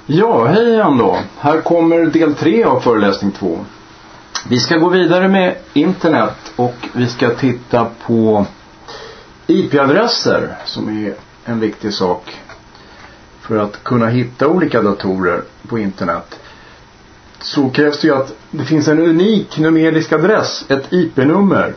Ja, hej igen då. Här kommer del 3 av föreläsning 2. Vi ska gå vidare med internet och vi ska titta på IP-adresser som är en viktig sak för att kunna hitta olika datorer på internet. Så krävs det ju att det finns en unik numerisk adress, ett IP-nummer.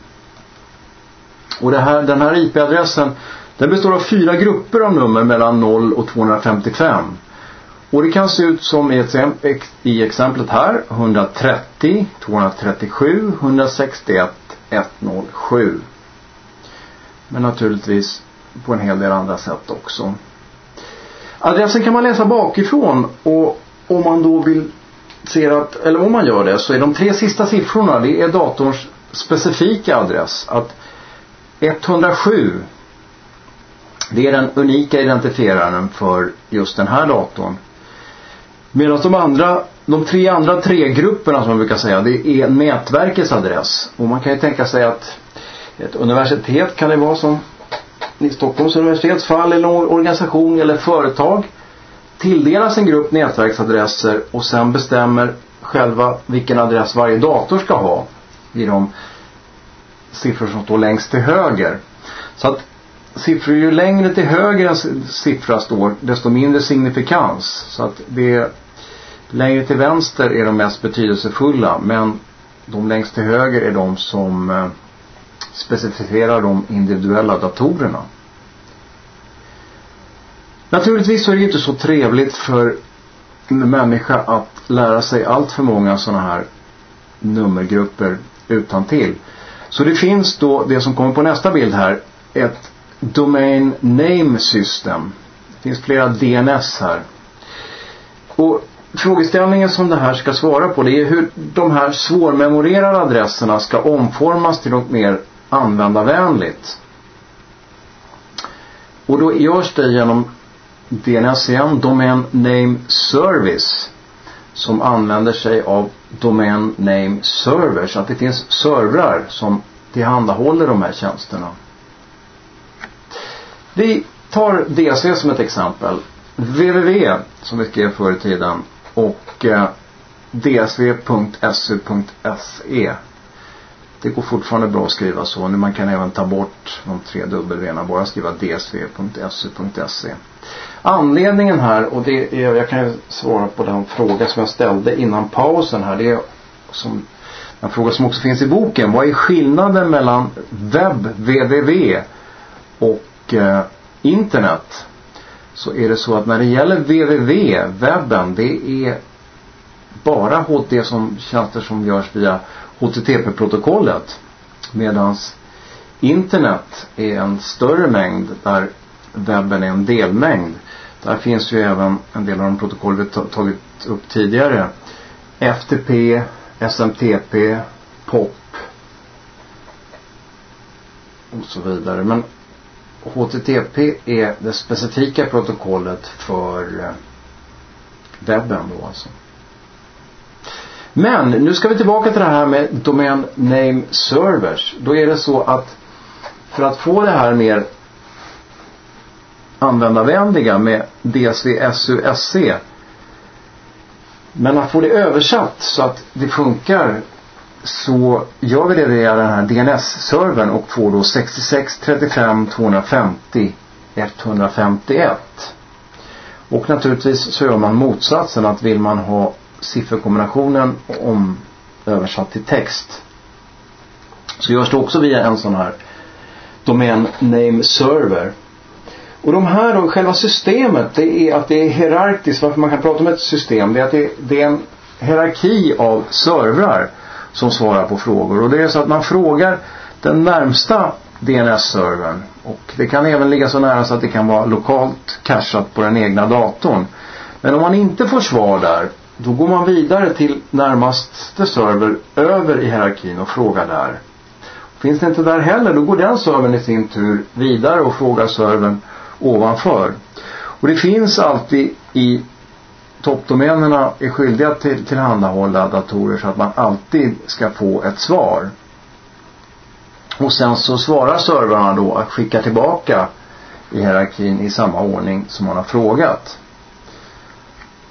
Och den här IP-adressen, den består av 4 grupper av nummer mellan 0 och 255. Och det kan se ut som i exemplet här 130, 237, 161, 107. Men naturligtvis på en hel del andra sätt också. Adressen kan man läsa bakifrån, och om man då vill se att, eller om man gör det, så är de 3 sista siffrorna, det är datorns specifika adress. Att 107, det är den unika identifieraren för just den här datorn. Medan de 3 andra grupperna, som man brukar säga, det är nätverkets adress. Och man kan ju tänka sig att ett universitet kan det vara, som i Stockholms universitets fall, eller en organisation eller företag tilldelas en grupp nätverksadresser och sen bestämmer själva vilken adress varje dator ska ha i de siffror som står längst till höger. Så att siffror, ju längre till höger en siffra står, desto mindre signifikans. Så att det längre till vänster är de mest betydelsefulla, men de längst till höger är de som specificerar de individuella datorerna. Naturligtvis så är det inte så trevligt för en människa att lära sig allt för många sådana här nummergrupper utantill. Så det finns då det som kommer på nästa bild här, ett Domain Name System. Det finns flera DNS här. Och frågeställningen som det här ska svara på, det är hur de här svårmemorerade adresserna ska omformas till något mer användarvänligt. Och då görs det genom DNS igen, Domain Name Service, som använder sig av Domain Name Server, så att det finns servrar som tillhandahåller de här tjänsterna. Vi tar DSV som ett exempel. www, som vi skrev förr i tiden, och dsv.su.se. Det går fortfarande bra att skriva så. Nu man kan även ta bort de 3 W-erna, bara skriva dsv.su.se. Anledningen här, och det är, jag kan ju svara på den fråga som jag ställde innan pausen här, det är som en fråga som också finns i boken. Vad är skillnaden mellan www och internet? Så är det så att när det gäller www, webben, det är bara det som tjänster som görs via HTTP-protokollet, medan internet är en större mängd, där webben är en delmängd. Där finns ju även en del av de protokoll vi tagit upp tidigare, FTP, SMTP, POP och så vidare. Men HTTP är det specifika protokollet för webben då alltså. Men nu ska vi tillbaka till det här med Domain Name Servers. Då är det så att för att få det här mer användarvänliga med DSV-SU.SE, men att få det översatt så att det funkar, så gör vi det via den här DNS-servern och får då 66 35 250 151. Och naturligtvis så gör man motsatsen, att vill man ha sifferkombinationen översatt till text, så görs det också via en sån här Domain Name Server. Och de här då, själva systemet, det är att det är hierarkiskt. Varför man kan prata om ett system, det är att det är en hierarki av servrar som svarar på frågor. Och det är så att man frågar den närmsta DNS-servern, och det kan även ligga så nära så att det kan vara lokalt cacheat på den egna datorn. Men om man inte får svar där, då går man vidare till närmaste server över i hierarkin och frågar där. Finns det inte där heller, då går den servern i sin tur vidare och frågar servern ovanför. Och det finns alltid i toppdomänerna är skyldiga att tillhandahålla datorer så att man alltid ska få ett svar. Och sen så svarar servrarna då att skicka tillbaka i hierarkin i samma ordning som man har frågat.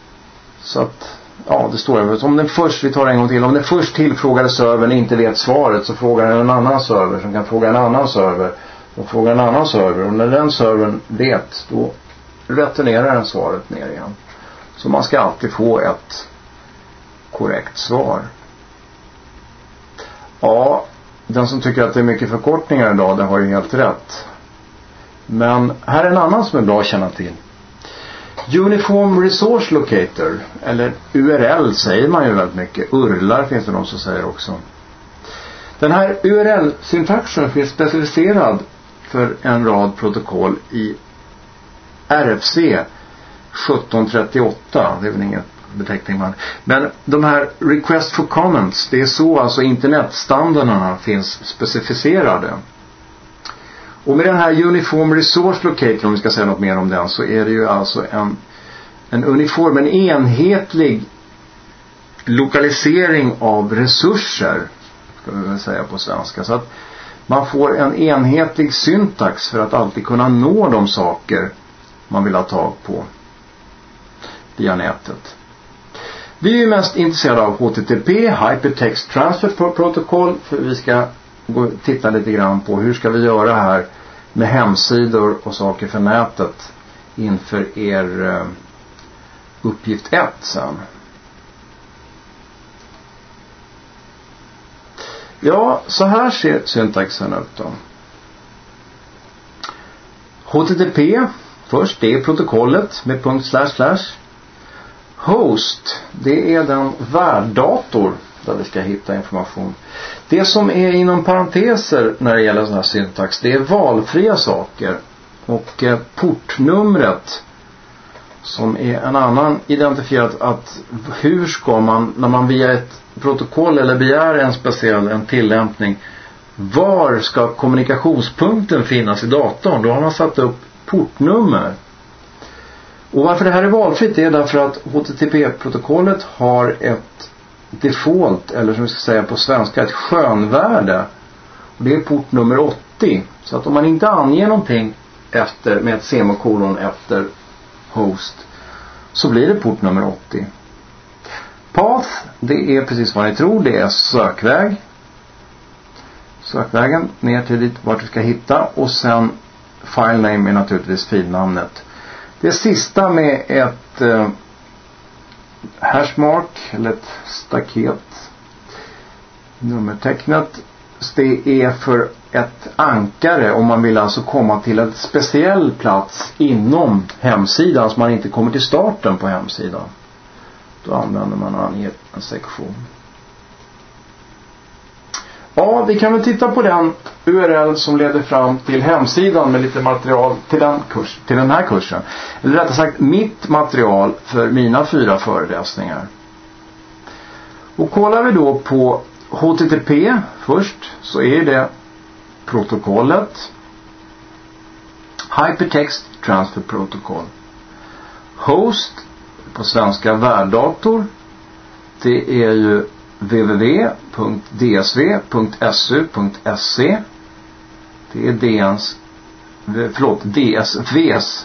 Så att, ja, det står om den först, vi tar en gång till, om den först tillfrågade servern inte vet svaret, så frågar den en annan server som kan fråga en annan server och fråga en annan server, och när den servern vet, då returnerar den svaret ner igen. Så man ska alltid få ett korrekt svar. Ja, den som tycker att det är mycket förkortningar idag, det har ju helt rätt. Men här är en annan som är bra att känna till. Uniform Resource Locator, eller URL säger man ju väldigt mycket. URLar finns det någon som säger också. Den här URL-syntaxen finns specificerad för en rad protokoll i RFC 1738. Det är väl ingen beteckning man. Men de här request for comments, det är så alltså internetstandarderna finns specificerade. Och med den här Uniform Resource Locator, om vi ska säga något mer om den, så är det ju alltså en enhetlig lokalisering av resurser, ska vi väl säga på svenska. Så att man får en enhetlig syntax för att alltid kunna nå de saker man vill ha tag på via nätet. Vi är ju mest intresserade av HTTP, Hypertext Transfer Protocol, för vi ska titta lite grann på hur ska vi göra här med hemsidor och saker för nätet inför er uppgift 1 sen. Ja, så här ser syntaxen ut då. HTTP först, det är protokollet med .. Host, det är den värddator där vi ska hitta information. Det som är inom parenteser när det gäller sån här syntax, det är valfria saker. Och portnumret som är en annan identifierat, att hur ska man, när man via ett protokoll eller begär en tillämpning, var ska kommunikationspunkten finnas i datorn? Då har man satt upp portnummer. Och varför det här är valfritt är därför att HTTP-protokollet har ett default, eller som vi ska säga på svenska, ett skönvärde. Och det är portnummer 80. Så att om man inte anger någonting efter, med ett semikolon efter host, så blir det portnummer 80. Path, det är precis vad ni tror, det är sökväg. Sökvägen ner till dit vart vi ska hitta, och sen filename är naturligtvis filnamnet. Det sista med ett hashmark eller ett staket, nummertecknet, det är för ett ankare om man vill alltså komma till en speciell plats inom hemsidan så man inte kommer till starten på hemsidan. Då använder man en sektion. Ja, vi kan väl titta på den URL som leder fram till hemsidan med lite material till den här kursen. Eller rättare sagt mitt material för mina 4 föreläsningar. Och kollar vi då på HTTP först, så är det protokollet Hypertext Transfer Protocol. Host på svenska värddator, det är ju www.dsv.su.se. Det är DSVs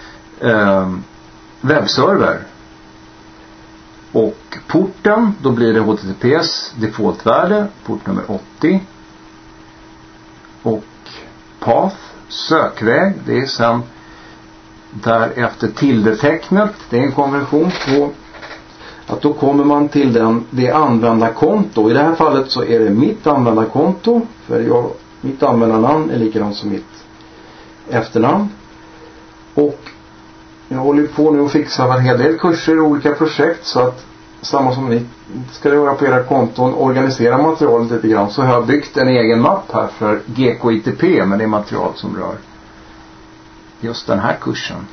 webbserver. Och porten, då blir det HTTPs defaultvärde, portnummer 80. Och path, sökväg, det är sen därefter tildetecknet. Det är en konversion på att då kommer man till det användarkonto. I det här fallet så är det mitt användarkonto, för mitt användarnamn är likadant som mitt efternamn. Och jag håller på nu att fixa en hel del kurser och olika projekt, så att samma som ni ska göra på era konton, organisera materialet lite grann, så har jag byggt en egen mapp här för GKITP med det material som rör just den här kursen.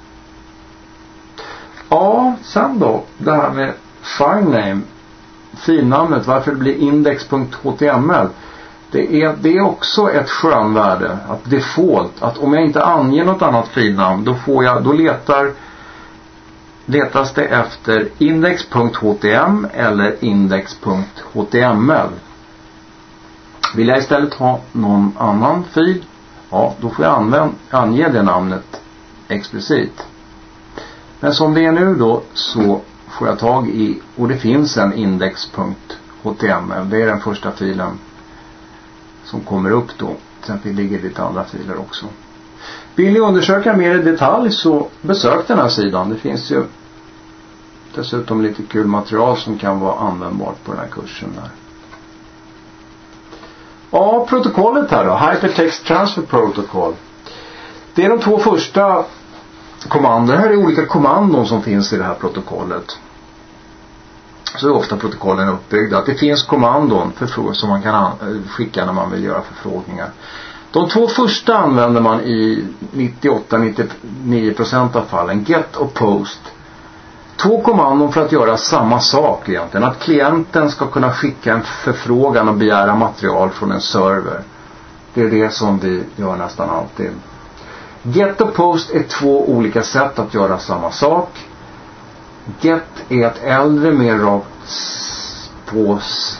Ja, sen då, det här med filename, filnamnet, varför det blir index.html. Det är också ett skönvärde, att default, att om jag inte anger något annat filnamn, då letas det efter index.htm eller index.html. Vill jag istället ha någon annan fil, ja, då får jag ange det namnet explicit. Men som det är nu då, så får jag tag i, och det finns en index.html. Det är den första filen som kommer upp då. Sen ligger det lite andra filer också. Vill ni undersöka mer i detalj så besök den här sidan. Det finns ju dessutom lite kul material som kan vara användbart på den här kursen där. Ja, protokollet här då. Hypertext Transfer Protocol. Det är de två första kommandon. Det här är olika kommandon som finns i det här protokollet. Så är ofta protokollen uppbyggda. Att det finns kommandon som man kan skicka när man vill göra förfrågningar. De två första använder man i 98-99% av fallen. Get och post. Två kommandon för att göra samma sak egentligen. Att klienten ska kunna skicka en förfrågan och begära material från en server. Det är det som vi gör nästan alltid. Get och post är två olika sätt att göra samma sak. Get är ett äldre, mer rakt på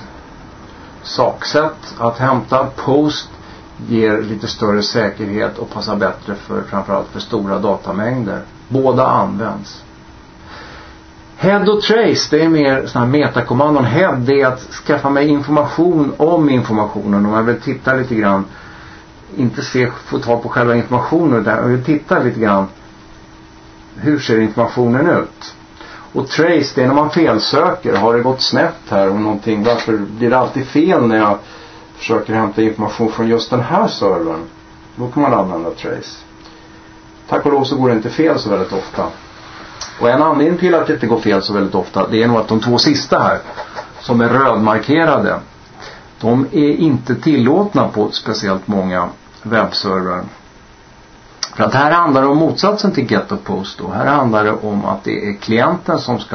saksätt att hämta. Post ger lite större säkerhet och passar bättre för framförallt för stora datamängder. Båda används. Head och trace, det är mer sådana här metakommandon. Head, det är att skaffa mig information om informationen. Om jag vill titta lite grann, inte få tag på själva informationen, utan jag vill titta lite grann, hur ser informationen ut? Och trace, det är när man felsöker. Har det gått snett här och någonting? Varför blir det alltid fel när jag försöker hämta information från just den här servern? Då kan man använda trace. Tack och lov så går det inte fel så väldigt ofta. Och en anledning till att det inte går fel så väldigt ofta, det är nog att de två sista här, som är rödmarkerade, de är inte tillåtna på speciellt många webbserver. För att här handlar det om motsatsen till get och post då. Här handlar det om att det är klienten som ska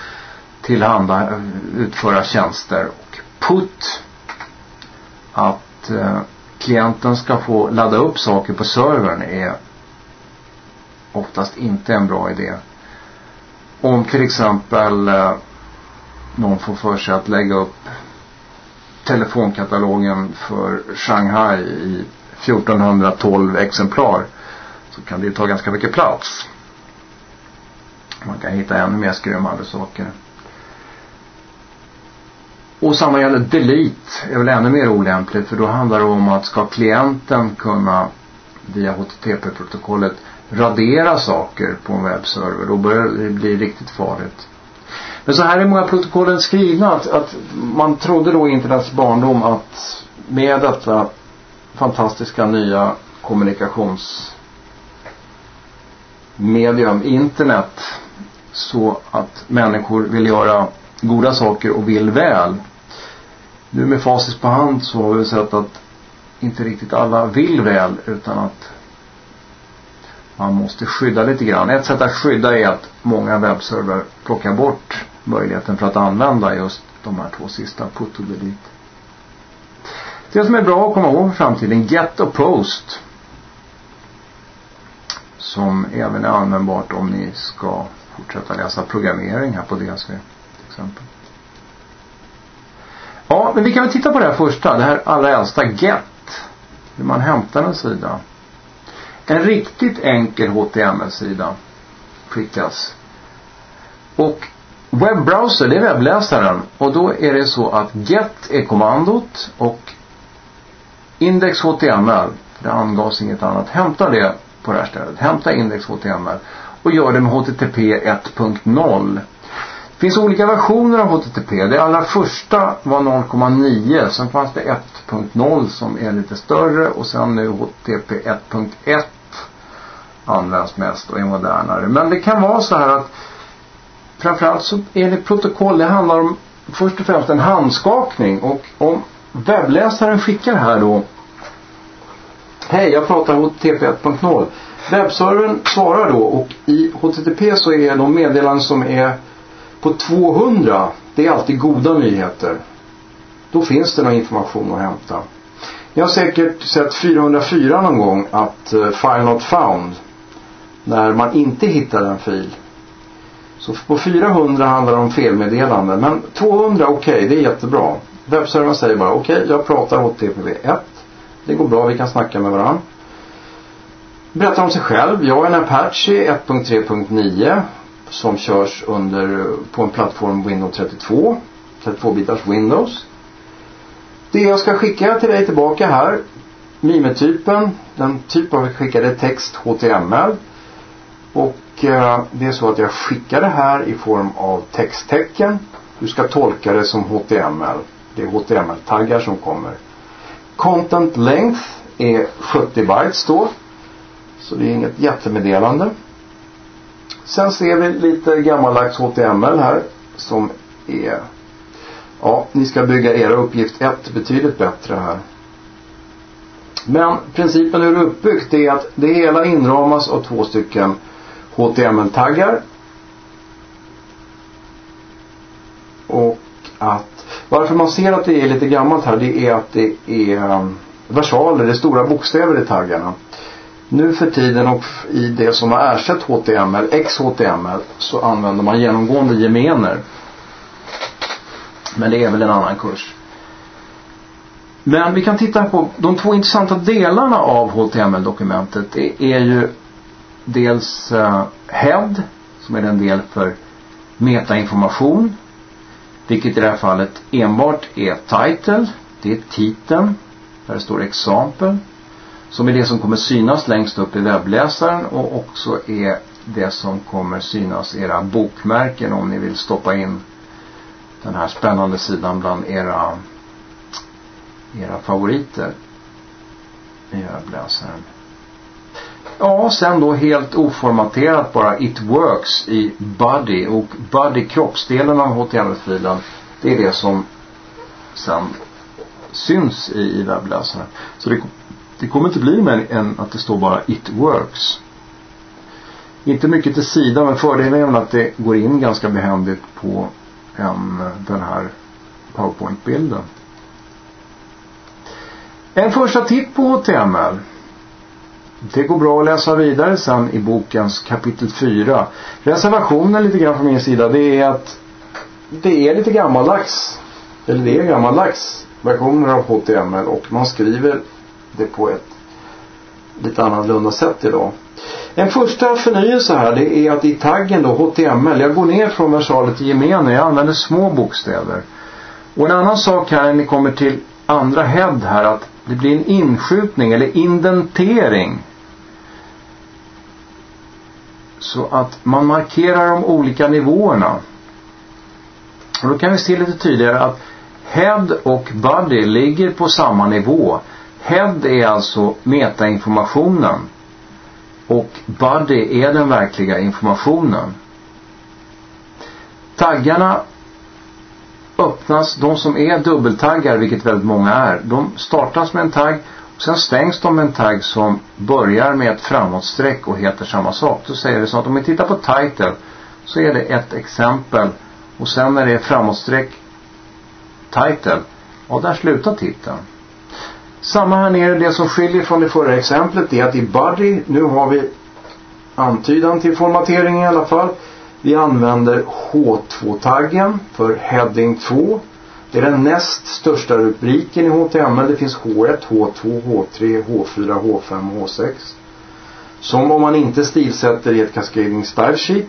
utföra tjänster, och put, att klienten ska få ladda upp saker på servern, är oftast inte en bra idé. Om till exempel någon får för sig att lägga upp telefonkatalogen för Shanghai i 1412 exemplar, så kan det ta ganska mycket plats. Man kan hitta ännu mer skrymmande saker. Och samma gäller delete, är väl ännu mer olämpligt, för då handlar det om att ska klienten kunna via HTTP-protokollet radera saker på en webbserver, då börjar det bli riktigt farligt. Men så här är många protokollen skrivna att man trodde då i internets barndom att med detta fantastiska nya kommunikationsmedium, internet, så att människor vill göra goda saker och vill väl. Nu med facit på hand så har vi sett att inte riktigt alla vill väl, utan att man måste skydda lite grann. Ett sätt att skydda är att många webbserver plockar bort möjligheten för att använda just de här två sista, put och delete. Det som är bra att komma ihåg för framtiden, get och post, som även är användbart om ni ska fortsätta läsa programmering här på DSV till exempel. Ja, men vi kan väl titta på det här första, det här allra äldsta, get, hur man hämtar en sida. En riktigt enkel HTML-sida skickas. Och webbrowser, det är webbläsaren. Och då är det så att get är kommandot och index.html, det angavs inget annat, hämta det på det här stället. Hämta index.html och gör det med HTTP 1.0. Det finns olika versioner av HTTP. Det allra första var 0,9. Sen fanns det 1.0 som är lite större. Och sen nu HTTP 1.1 används mest och är modernare. Men det kan vara så här att framförallt så är det protokoll. Det handlar om först och främst en handskakning. Och om webbläsaren skickar här då: hej, jag pratar HTTP 1.0. Webbservern svarar då, och i HTTP så är de meddelanden som är på 200, det är alltid goda nyheter. Då finns det någon information att hämta. Ni har säkert sett 404 någon gång, att file not found, när man inte hittar en fil. Så på 400 handlar det om felmeddelanden, men 200, okej, det är jättebra. Webbservern säger bara, okej, jag pratar HTTP 1. Det går bra, vi kan snacka med varandra. Berättar om sig själv. Jag är en Apache 1.3.9. som körs på en plattform Windows 32-bitars Windows. Det jag ska skicka till dig tillbaka här, mimetypen, den typ av skickade text HTML, och det är så att jag skickar det här i form av texttecken. Du ska tolka det som HTML. Det är HTML-taggar som kommer. Content length är 70 bytes då, så det är inget jättemeddelande. Sen ser vi lite gammaldags HTML här som är, ja, ni ska bygga era uppgift 1 betydligt bättre här. Men principen hur det är uppbyggt är att det hela inramas av 2 stycken HTML-taggar. Och att varför man ser att det är lite gammalt här, det är att det är versaler, det är stora bokstäver i taggarna. Nu för tiden och i det som har ersatt HTML, XHTML, så använder man genomgående gemener. Men det är väl en annan kurs. Men vi kan titta på de 2 intressanta delarna av HTML-dokumentet. Det är ju dels head, som är en del för metainformation, vilket i det här fallet enbart är title. Det är titeln, där det står example, som är det som kommer synas längst upp i webbläsaren, och också är det som kommer synas era bokmärken om ni vill stoppa in den här spännande sidan bland era favoriter i webbläsaren. Ja, sen då helt oformaterat bara it works i body, och body, kroppsdelen av HTML-filen, det är det som sen syns i webbläsaren. Så det kommer inte bli mer än att det står bara it works. Inte mycket till sidan, men fördelen är att det går in ganska behändigt på den här PowerPoint-bilden. En första titt på HTML. Det går bra att läsa vidare sen i bokens kapitel 4. Reservationen lite grann från min sida, det är att det är lite gammaldags. Eller det är gammaldags versioner av HTML, och man skriver det på ett lite annorlunda sätt idag. En första förnyelse här, det är att i taggen då HTML, jag går ner från versalet till gemener, jag använder små bokstäver. Och en annan sak här när ni kommer till andra head här, att det blir en inskjutning eller indentering. Så att man markerar de olika nivåerna. Och då kan vi se lite tydligare att head och body ligger på samma nivå. Head är alltså metainformationen, och body är den verkliga informationen. Taggarna öppnas, de som är dubbeltaggar, vilket väldigt många är, de startas med en tagg och sen stängs de med en tagg som börjar med ett framåtsträck och heter samma sak. Då säger det så att om vi tittar på title så är det ett exempel, och sen när det är framåtsträck title, och där slutar titeln. Samma här nere, det som skiljer från det förra exemplet är att i body, nu har vi antydan till formatering i alla fall. Vi använder H2-taggen för heading 2. Det är den näst största rubriken i HTML. Det finns H1, H2, H3, H4, H5 och H6. Som om man inte stilsätter i ett cascading style sheet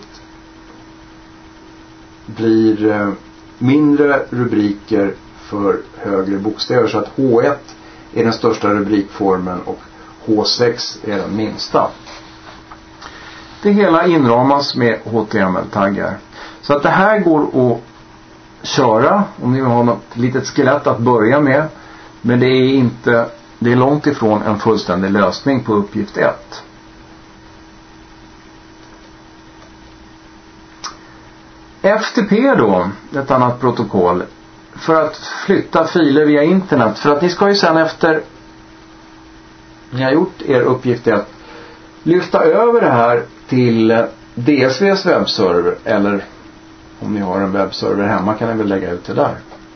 blir mindre rubriker för högre bokstäver. Så att H1 är den största rubrikformen och H6 är den minsta. Det hela inramas med HTML-taggar. Så att det här går att köra om ni vill ha något litet skelett att börja med. Men det är långt ifrån en fullständig lösning på uppgift 1. FTP då, ett annat protokoll. För att flytta filer via internet. För att ni ska ju sen efter ni har gjort er uppgift att lyfta över det här till DSVs webbserver, eller om ni har en webbserver hemma kan ni väl lägga ut det där.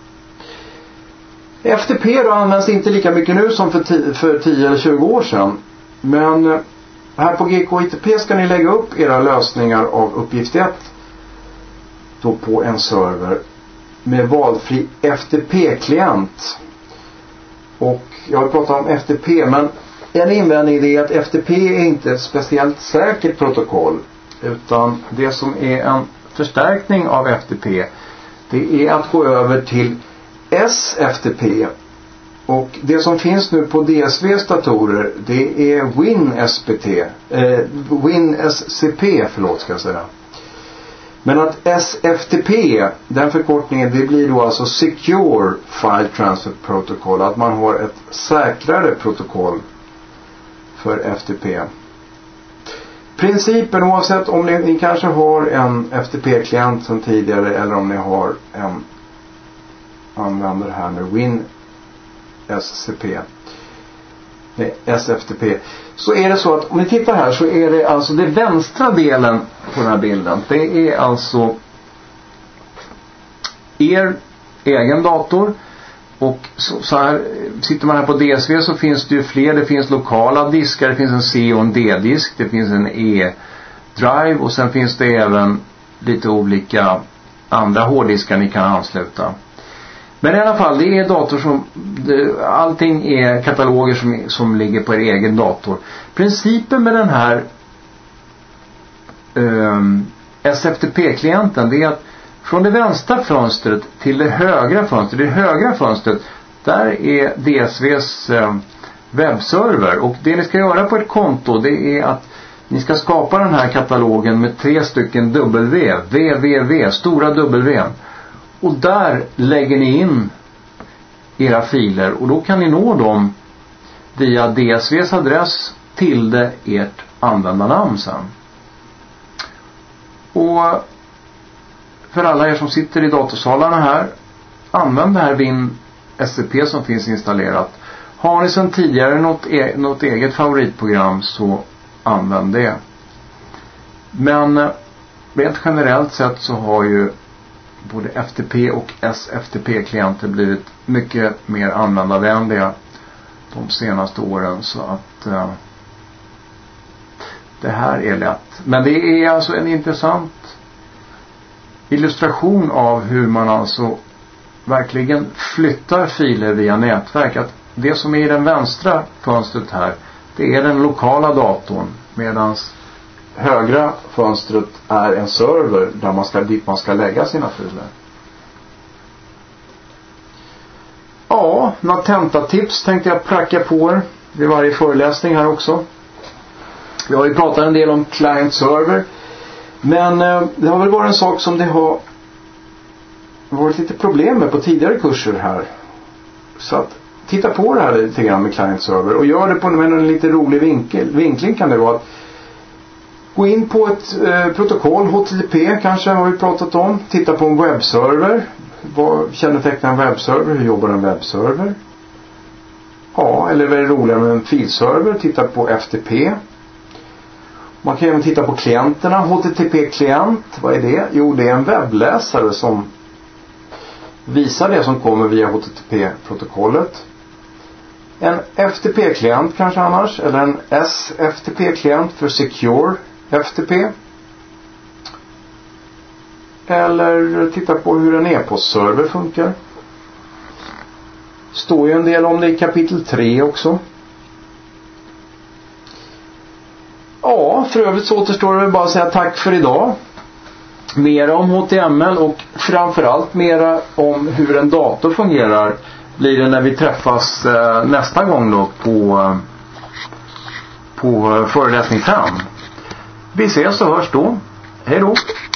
FTP då används inte lika mycket nu som för 10 eller 20 år sedan. Men här på GKITP ska ni lägga upp era lösningar av uppgift 1 då på en server med valfri FTP-klient. Och jag har pratat om FTP, men en invändning är att FTP är inte ett speciellt säkert protokoll. Utan det som är en förstärkning av FTP, det är att gå över till SFTP. Och det som finns nu på DSVs datorer, det är WinSCP, ska jag säga. Men att SFTP, den förkortningen, det blir då alltså Secure File Transfer Protocol. Att man har ett säkrare protokoll för FTP. Principen, oavsett om ni kanske har en FTP-klient som tidigare eller om ni har en använder här nu SFTP, så är det så att om ni tittar här så är det alltså den vänstra delen på den här bilden, det är alltså er egen dator. Och så här sitter man här på DSV så finns det ju fler. Det finns lokala diskar, det finns en C och en D-disk, det finns en E-drive och sen finns det även lite olika andra hårddiskar ni kan ansluta. Men i alla fall, det är dator som allting är kataloger som ligger på er egen dator. Principen med den här SFTP-klienten, det är att från det vänstra fönstret till det högra fönstret. Det högra fönstret, där är DSVs webbserver. Och det ni ska göra på ett konto, det är att ni ska skapa den här katalogen med 3 stycken www, stora W. Och där lägger ni in era filer. Och då kan ni nå dem via DSVs adress till ert användarnamn sen. Och för alla er som sitter i datorsalarna här, använd det här WinSCP som finns installerat. Har ni sedan tidigare något eget favoritprogram, så använd det. Men rent generellt sett så har ju både FTP och SFTP-klienter blivit mycket mer användarvänliga de senaste åren, så att det här är lätt. Men det är alltså en intressant illustration av hur man alltså verkligen flyttar filer via nätverk. Att det som är i den vänstra fönstret här, det är den lokala datorn, medan högra fönstret är en server dit man ska lägga sina filer. Ja, några tentatips tänkte jag pracka på er vid varje föreläsning här också. Vi har ju pratat en del om client-server. Men det har väl varit en sak som det har varit lite problem med på tidigare kurser här. Så att titta på det här lite grann med client-server. Och gör det på en lite rolig vinkling kan det vara. Att gå in på ett protokoll, HTTP kanske har vi pratat om. Titta på en webbserver. Vad kännetecknar en webbserver? Hur jobbar en webbserver? Ja, eller vad är det roliga med en filserver? Titta på FTP. Man kan även titta på klienterna. HTTP-klient, vad är det? Jo, det är en webbläsare som visar det som kommer via HTTP-protokollet. En FTP-klient kanske annars. Eller en SFTP-klient för Secure FTP. Eller titta på hur en e-postserver funkar. Står ju en del om det i kapitel 3 också. Ja, för övrigt så återstår det bara att säga tack för idag. Mera om HTML och framförallt mera om hur en dator fungerar blir det när vi träffas nästa gång då på föreläsning 5. Vi ses och hörs då. Hej då!